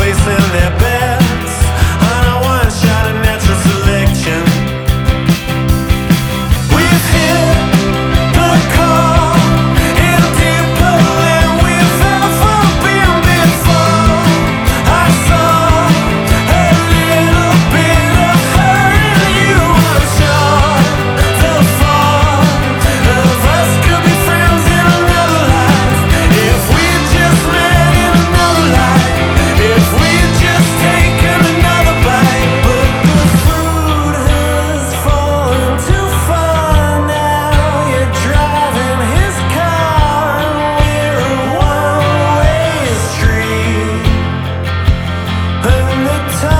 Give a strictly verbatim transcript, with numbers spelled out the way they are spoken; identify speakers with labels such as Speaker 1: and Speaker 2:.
Speaker 1: placing their bets on a one-shot of natural selection. We've hit the call in deeper than we've ever been before. I saw a little bit of her in you. I'm sure the fall of us could be friends in another life. If we just met in another life, if we just taken another bite. But the fruit has fallen too far now. You're driving his car and we're a one-way street. And the time